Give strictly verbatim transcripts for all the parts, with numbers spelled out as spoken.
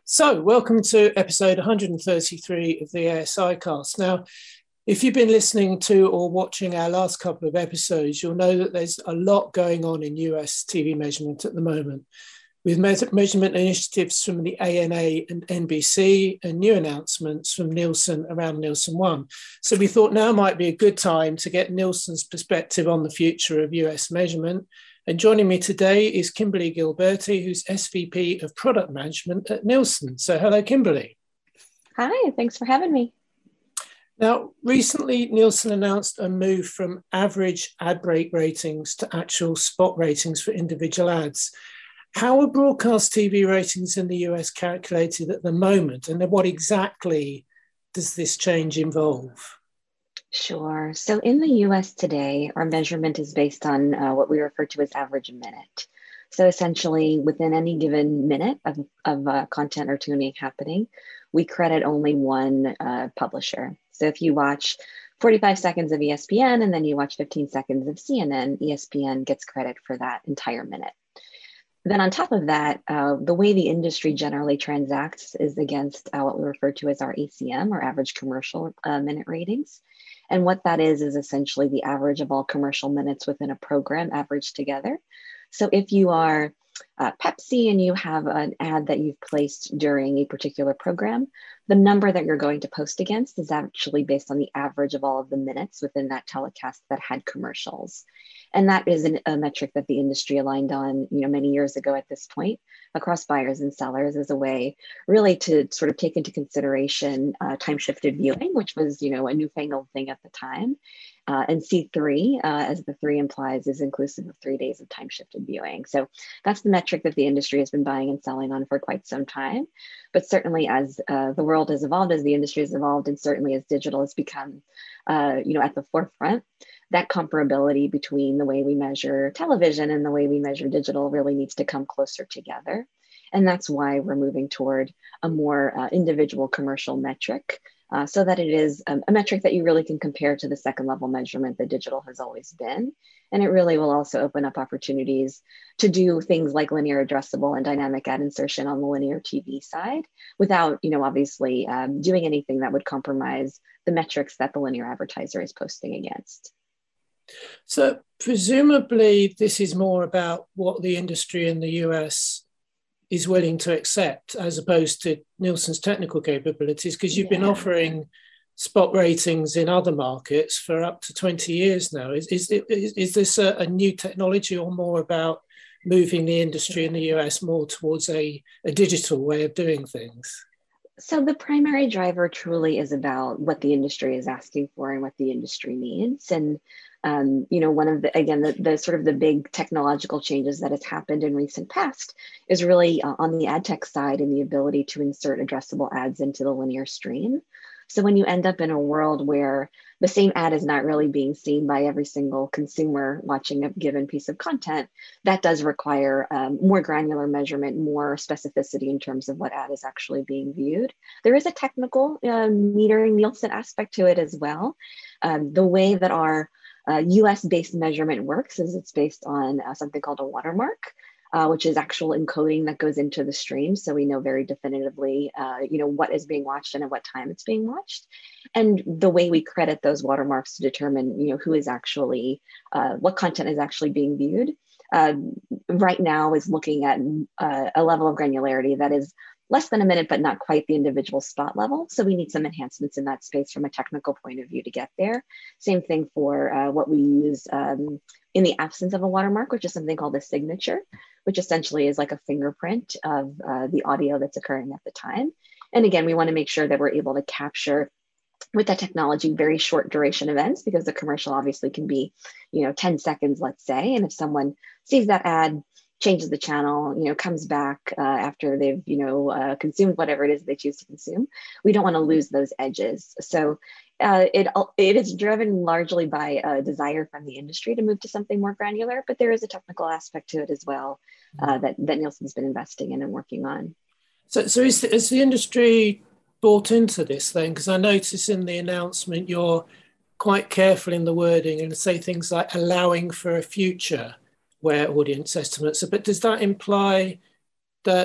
So, welcome to episode one hundred thirty-three of the A S I Cast. Now, if you've been listening to or watching our last couple of episodes, you'll know that there's a lot going on in U S T V measurement at the moment, with me- measurement initiatives from the A N A and N B C and new announcements from Nielsen around Nielsen One. So we thought now might be a good time to get Nielsen's perspective on the future of U S measurement. And joining me today is Kimberly Gilberti, who's S V P of Product Management at Nielsen. So hello, Kimberly. Hi, thanks for having me. Now, recently, Nielsen announced a move from average ad break ratings to actual spot ratings for individual ads. How are broadcast T V ratings in the U S calculated at the moment, and what exactly does this change involve? Sure. So in the U S today, our measurement is based on uh, what we refer to as average minute. So essentially, within any given minute of, of uh, content or tuning happening, we credit only one uh, publisher. So if you watch forty-five seconds of E S P N and then you watch fifteen seconds of C N N, E S P N gets credit for that entire minute. Then on top of that, uh, the way the industry generally transacts is against uh, what we refer to as our A C M, or average commercial uh, minute ratings. And what that is, is essentially the average of all commercial minutes within a program averaged together. So if you are uh, Pepsi and you have an ad that you've placed during a particular program, the number that you're going to post against is actually based on the average of all of the minutes within that telecast that had commercials. And that is an, a metric that the industry aligned on, you know, many years ago at this point, across buyers and sellers, as a way really to sort of take into consideration uh, time-shifted viewing, which was, you know, a newfangled thing at the time. Uh, and C three, uh, as the three implies, is inclusive of three days of time-shifted viewing. So that's the metric that the industry has been buying and selling on for quite some time. But certainly as uh, the world has evolved, as the industry has evolved, and certainly as digital has become, uh, you know, at the forefront, that comparability between the way we measure television and the way we measure digital really needs to come closer together. And that's why we're moving toward a more uh, individual commercial metric, uh, so that it is um, a metric that you really can compare to the second level measurement that digital has always been. And it really will also open up opportunities to do things like linear addressable and dynamic ad insertion on the linear T V side without, you know, obviously um, doing anything that would compromise the metrics that the linear advertiser is posting against. So presumably this is more about what the industry in the U S is willing to accept as opposed to Nielsen's technical capabilities, because you've yeah. been offering spot ratings in other markets for up to twenty years now. Is, is, is, is this a, a new technology, or more about moving the industry in the U S more towards a, a digital way of doing things? So the primary driver truly is about what the industry is asking for and what the industry needs. And, um, you know, one of the, again, the, the sort of the big technological changes that has happened in recent past is really uh, on the ad tech side and the ability to insert addressable ads into the linear stream. So when you end up in a world where the same ad is not really being seen by every single consumer watching a given piece of content, that does require um, more granular measurement, more specificity in terms of what ad is actually being viewed. There is a technical uh, metering Nielsen aspect to it as well. Um, the way that our uh, U S-based measurement works is it's based on uh, something called a watermark. Uh, which is actual encoding that goes into the stream. So we know very definitively, uh, you know, what is being watched and at what time it's being watched. And the way we credit those watermarks to determine, you know, who is actually, uh, what content is actually being viewed uh, right now is looking at uh, a level of granularity that is less than a minute, but not quite the individual spot level. So we need some enhancements in that space from a technical point of view to get there. Same thing for uh, what we use um, in the absence of a watermark, which is something called a signature, which essentially is like a fingerprint of uh, the audio that's occurring at the time. And again, we want to make sure that we're able to capture with that technology very short duration events, because the commercial obviously can be, you know, ten seconds, let's say. And if someone sees that ad, changes the channel, you know, comes back uh, after they've, you know, uh, consumed whatever it is they choose to consume, we don't want to lose those edges. So uh, it, it is driven largely by a desire from the industry to move to something more granular, but there is a technical aspect to it as well uh, that, that Nielsen's been investing in and working on. So, so is, the, is the industry bought into this then? Because I notice in the announcement you're quite careful in the wording and say things like allowing for a future where audience estimates are, but does that imply that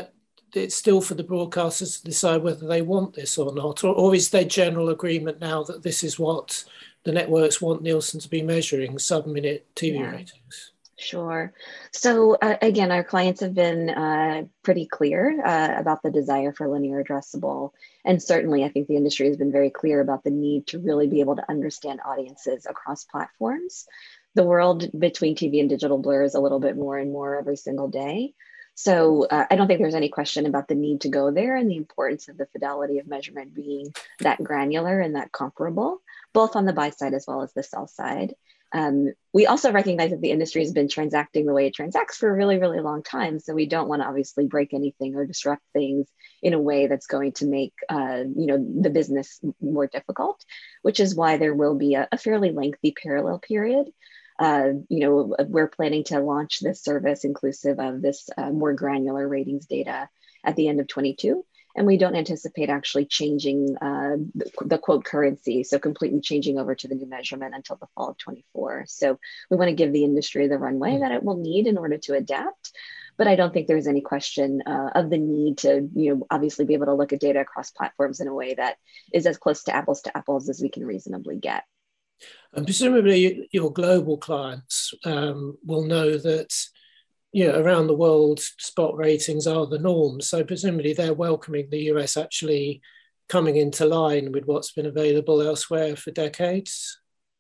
it's still for the broadcasters to decide whether they want this or not, or, or is there general agreement now that this is what the networks want Nielsen to be measuring, sub-minute T V yeah. ratings? Sure. So uh, again, our clients have been uh, pretty clear uh, about the desire for linear addressable. And certainly I think the industry has been very clear about the need to really be able to understand audiences across platforms. The world between T V and digital blurs a little bit more and more every single day. So uh, I don't think there's any question about the need to go there and the importance of the fidelity of measurement being that granular and that comparable, both on the buy side as well as the sell side. Um, we also recognize that the industry has been transacting the way it transacts for a really, really long time. So we don't want to obviously break anything or disrupt things in a way that's going to make uh, you know, the business more difficult, which is why there will be a, a fairly lengthy parallel period. Uh, you know, we're planning to launch this service inclusive of this uh, more granular ratings data at the end of twenty-two. And we don't anticipate actually changing uh, the, the quote currency, so completely changing over to the new measurement until the fall of twenty-four. So we want to give the industry the runway that it will need in order to adapt. But I don't think there's any question uh, of the need to, you know, obviously be able to look at data across platforms in a way that is as close to apples to apples as we can reasonably get. And presumably your global clients um, will know that, you know, around the world, spot ratings are the norm. So presumably they're welcoming the U S actually coming into line with what's been available elsewhere for decades.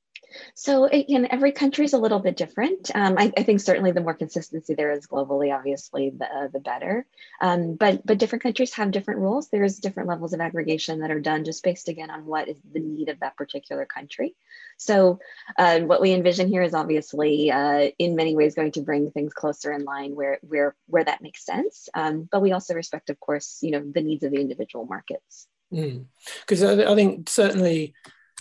So again, every country is a little bit different. Um, I, I think certainly the more consistency there is globally, obviously, the, uh, the better. Um, but, but different countries have different rules. There's different levels of aggregation that are done just based, again, on what is the need of that particular country. So uh, what we envision here is obviously uh, in many ways going to bring things closer in line where, where, where that makes sense. Um, but we also respect, of course, you know, the needs of the individual markets. Because mm. I, I think certainly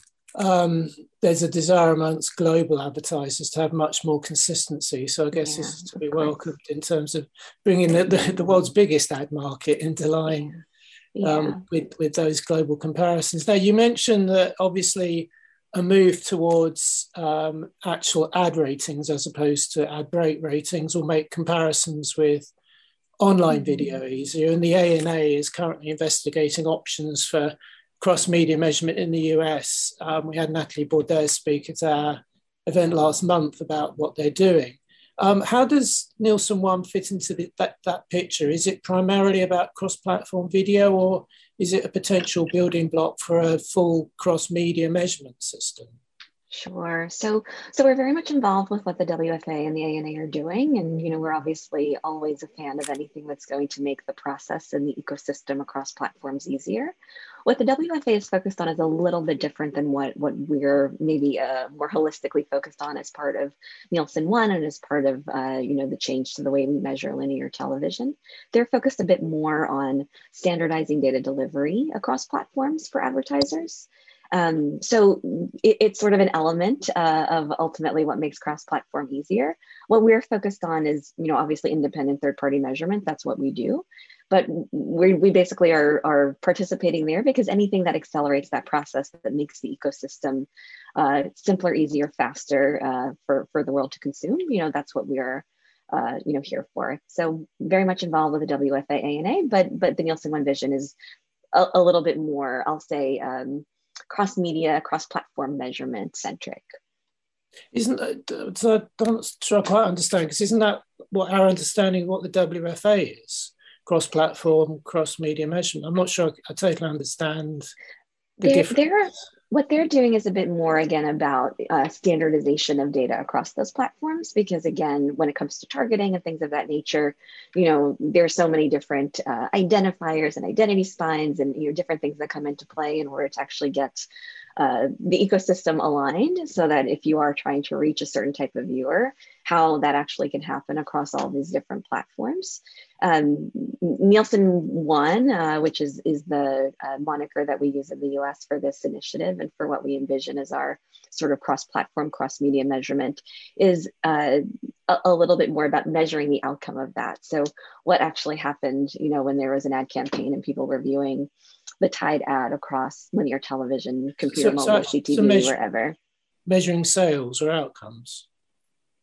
Um, there's a desire amongst global advertisers to have much more consistency. So I guess yeah, this is to be welcomed in terms of bringing the, the, the world's biggest ad market into line yeah. um, yeah. with, with those global comparisons. Now, you mentioned that obviously a move towards um, actual ad ratings as opposed to ad break ratings will make comparisons with online mm-hmm. video easier. And the A N A is currently investigating options for cross-media measurement in the U S. Um, we had Natalie Baudet speak at our event last month about what they're doing. Um, how does Nielsen One fit into the, that, that picture? Is it primarily about cross-platform video, or is it a potential building block for a full cross-media measurement system? Sure. So, so we're very much involved with what the W F A and the A N A are doing. And, you know, we're obviously always a fan of anything that's going to make the process and the ecosystem across platforms easier. What the W F A is focused on is a little bit different than what, what we're maybe uh, more holistically focused on as part of Nielsen One and as part of, uh, you know, the change to the way we measure linear television. They're focused a bit more on standardizing data delivery across platforms for advertisers. Um, so it, it's sort of an element uh, of ultimately what makes cross-platform easier. What we're focused on is, you know, obviously independent third-party measurement. That's what we do. But we we basically are, are participating there because anything that accelerates that process, that makes the ecosystem uh, simpler, easier, faster uh, for, for the world to consume, you know, that's what we are uh, you know, here for. So very much involved with the W F A, A N A, but, but the Nielsen One vision is a, a little bit more, I'll say, um, cross-media, cross-platform measurement centric. Isn't that, so I don't sure I quite understand, because isn't that what our understanding of what the W F A is? Cross-platform, cross-media measurement. I'm not sure I totally understand the they're, difference. They're, what they're doing is a bit more, again, about uh, standardization of data across those platforms, because again, when it comes to targeting and things of that nature, you know, there's so many different uh, identifiers and identity spines and, you know, different things that come into play in order to actually get uh, the ecosystem aligned so that if you are trying to reach a certain type of viewer, how that actually can happen across all these different platforms. Um, Nielsen One, uh, which is, is the uh, moniker that we use in the U S for this initiative and for what we envision as our sort of cross-platform, cross-media measurement, is uh, a, a little bit more about measuring the outcome of that. So what actually happened, you know, when there was an ad campaign and people were viewing the Tide ad across linear television, computer, so, mobile, so, C T V, so measure, wherever. Measuring sales or outcomes?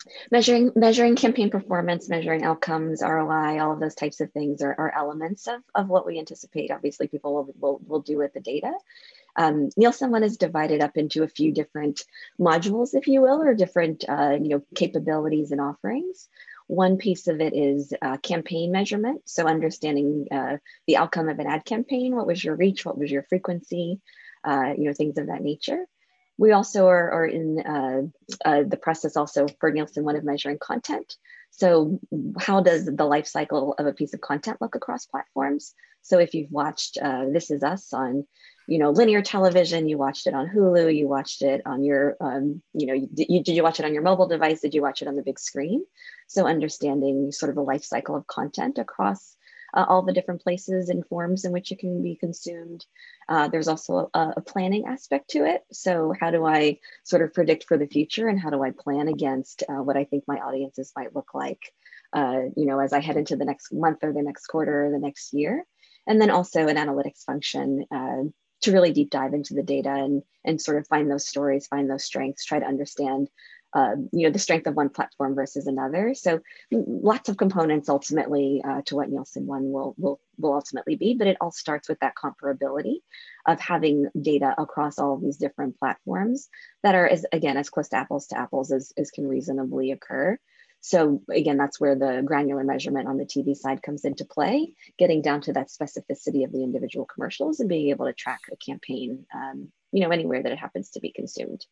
Measuring measuring campaign performance, measuring outcomes, R O I, all of those types of things are, are elements of, of what we anticipate. Obviously, people will, will, will do with the data. Um, Nielsen One is divided up into a few different modules, if you will, or different uh, you know, capabilities and offerings. One piece of it is uh, campaign measurement. So understanding uh, the outcome of an ad campaign, what was your reach, what was your frequency, uh, you know, things of that nature. We also are, are in uh, uh, the process also for Nielsen One of measuring content. So how does the life cycle of a piece of content look across platforms? So if you've watched uh, This Is Us on, you know, linear television, you watched it on Hulu, you watched it on your, um, you know, you, you, did you watch it on your mobile device? Did you watch it on the big screen? So understanding sort of the life cycle of content across uh, all the different places and forms in which it can be consumed. Uh, there's also a, a planning aspect to it. So how do I sort of predict for the future, and how do I plan against uh, what I think my audiences might look like, uh, you know, as I head into the next month or the next quarter or the next year? And then also an analytics function uh, to really deep dive into the data and, and sort of find those stories, find those strengths, try to understand Uh, you know, the strength of one platform versus another. So lots of components ultimately uh, to what Nielsen One will, will, will ultimately be, but it all starts with that comparability of having data across all of these different platforms that are, as again, as close to apples to apples as, as can reasonably occur. So again, that's where the granular measurement on the T V side comes into play, getting down to that specificity of the individual commercials and being able to track a campaign, um, you know, anywhere that it happens to be consumed.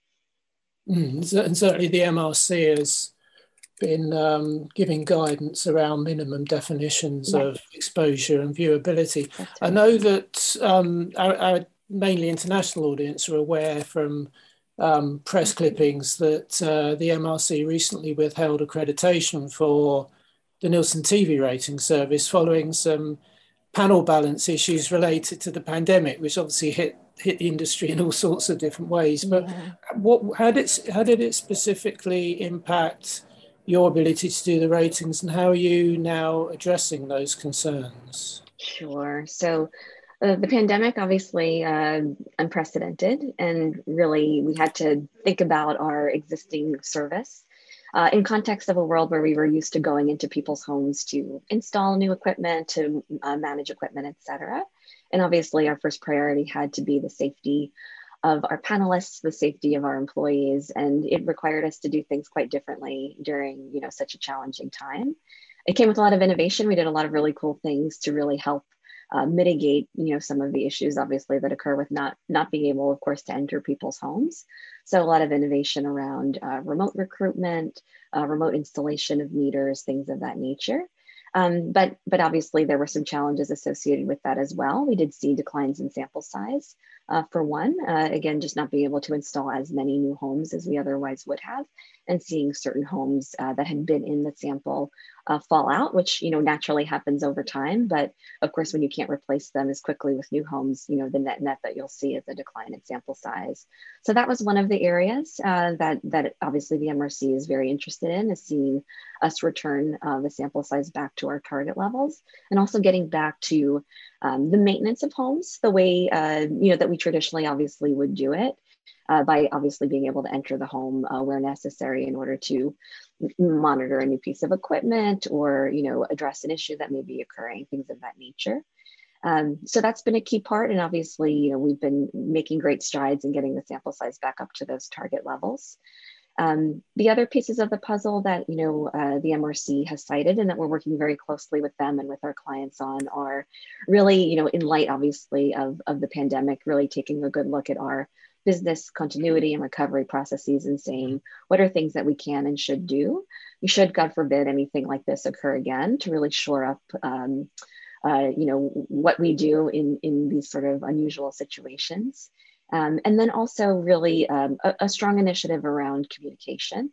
Mm, and certainly the M R C has been um, giving guidance around minimum definitions Yes, of exposure and viewability. that's I right. know that um, our, our mainly international audience are aware from um, press clippings that uh, the M R C recently withheld accreditation for the Nielsen T V rating service following some panel balance issues related to the pandemic, which obviously hit hit the industry in all sorts of different ways. But Yeah. what how did it, how did it specifically impact your ability to do the ratings, and how are you now addressing those concerns? Sure. So uh, the pandemic, obviously uh, unprecedented, and really we had to think about our existing service uh, in context of a world where we were used to going into people's homes to install new equipment, to uh, manage equipment, et cetera. And obviously our first priority had to be the safety of our panelists, the safety of our employees, and it required us to do things quite differently during, you know, such a challenging time. It came with a lot of innovation. We did a lot of really cool things to really help uh, mitigate, you know, some of the issues obviously that occur with not not being able, of course, to enter people's homes. So a lot of innovation around uh, remote recruitment, uh, remote installation of meters, things of that nature. Um, but but obviously there were some challenges associated with that as well. We did see declines in sample size. Uh, for one, uh, again, just not being able to install as many new homes as we otherwise would have, and seeing certain homes uh, that had been in the sample uh, fall out, which, you know, naturally happens over time. But of course, when you can't replace them as quickly with new homes, you know, the net net that you'll see is a decline in sample size. So that was one of the areas uh, that, that obviously the M R C is very interested in, is seeing us return uh, the sample size back to our target levels, and also getting back to um, the maintenance of homes the way, uh, you know, that we traditionally obviously would do it. Uh, by obviously being able to enter the home uh, where necessary in order to monitor a new piece of equipment, or, you know, address an issue that may be occurring, things of that nature. Um, so that's been a key part. And obviously, you know, we've been making great strides in getting the sample size back up to those target levels. Um, the other pieces of the puzzle that, you know, uh, the M R C has cited and that we're working very closely with them and with our clients on are really, you know, in light, obviously, of, of the pandemic, really taking a good look at our business continuity and recovery processes and saying, what are things that we can and should do? We should, God forbid, anything like this occur again, to really shore up, um, uh, you know, what we do in, in these sort of unusual situations. Um, and then also really um, a, a strong initiative around communication.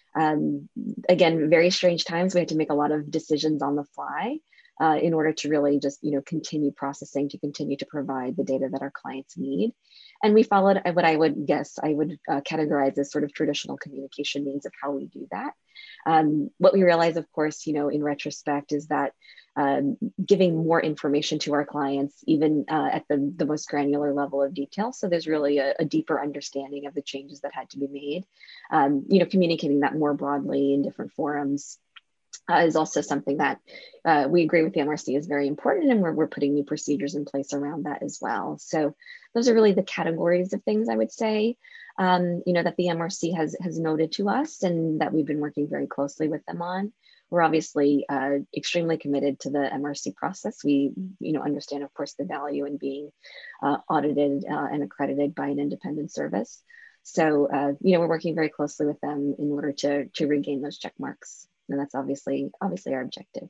Um, again, very strange times. We had to make a lot of decisions on the fly uh, in order to really just, you know, continue processing, to continue to provide the data that our clients need. And we followed what I would guess I would uh, categorize as sort of traditional communication means of how we do that. Um, what we realize, of course, you know, in retrospect, is that um, giving more information to our clients, even uh, at the, the most granular level of detail. So there's really a, a deeper understanding of the changes that had to be made. Um, you know, communicating that more broadly in different forums uh, is also something that uh, we agree with the M R C is very important, and we're, we're putting new procedures in place around that as well. So those are really the categories of things I would say, um, you know, that the M R C has, has noted to us and that we've been working very closely with them on. We're obviously uh, extremely committed to the M R C process. We, you know, understand, of course, the value in being uh, audited uh, and accredited by an independent service. So, uh, you know, we're working very closely with them in order to to regain those check marks, and that's obviously obviously our objective.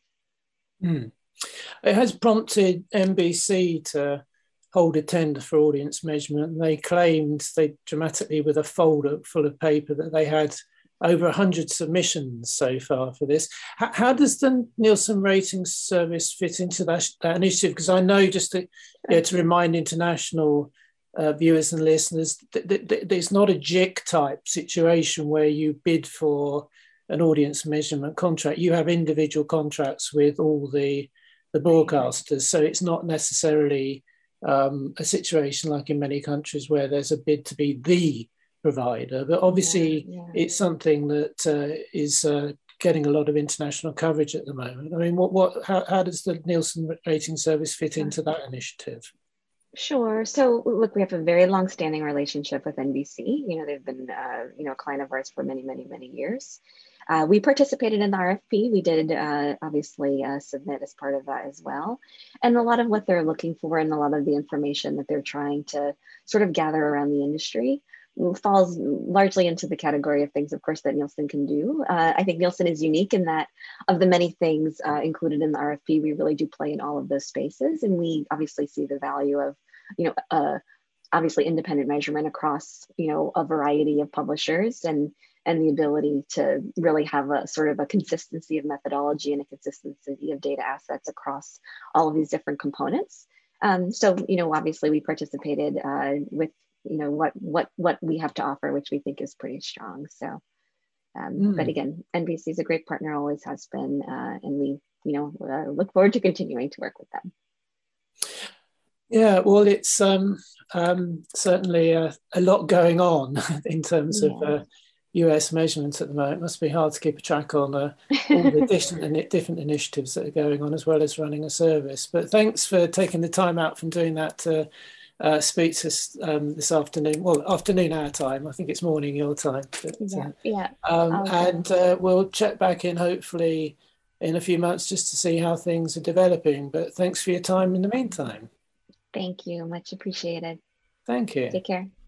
Mm. It has prompted N B C to hold a tender for audience measurement. They claimed they dramatically, with a folder full of paper, that they had over one hundred submissions so far for this. How, how does the Nielsen Ratings Service fit into that, that initiative? Because I know, just to, yeah, to remind international uh, viewers and listeners, th th th there's not a J I C type situation where you bid for an audience measurement contract. You have individual contracts with all the, the broadcasters. So it's not necessarily um, a situation like in many countries where there's a bid to be the provider, but obviously yeah, yeah. it's something that uh, is uh, getting a lot of international coverage at the moment. I mean, what, what, how, how does the Nielsen Rating Service fit into that initiative? Sure. So, look, we have a very long-standing relationship with N B C. You know, they've been, uh, you know, a client of ours for many, many, many years. Uh, we participated in the R F P. We did uh, obviously uh, submit as part of that as well. And a lot of what they're looking for and a lot of the information that they're trying to sort of gather around the industry falls largely into the category of things, of course, that Nielsen can do. Uh, I think Nielsen is unique in that of the many things uh, included in the R F P, we really do play in all of those spaces. And we obviously see the value of, you know, uh, obviously independent measurement across, you know, a variety of publishers, and and the ability to really have a sort of a consistency of methodology and a consistency of data assets across all of these different components. Um, so, you know, obviously we participated uh, with, you know, what what what we have to offer, which we think is pretty strong. So, um, mm. but again, N B C is a great partner, always has been, uh, and we, you know, uh, look forward to continuing to work with them. Yeah, well, it's um, um, certainly a, a lot going on in terms yeah. of uh, U S measurements at the moment. It must be hard to keep a track on uh, all the different, different initiatives that are going on, as well as running a service. But thanks for taking the time out from doing that to uh, speak to us um, this afternoon. Well, afternoon our time. I think it's morning your time. But, yeah, uh, yeah. Um, and uh, we'll check back in hopefully in a few months just to see how things are developing. But thanks for your time in the meantime. Thank you. Much appreciated. Thank you. Take care.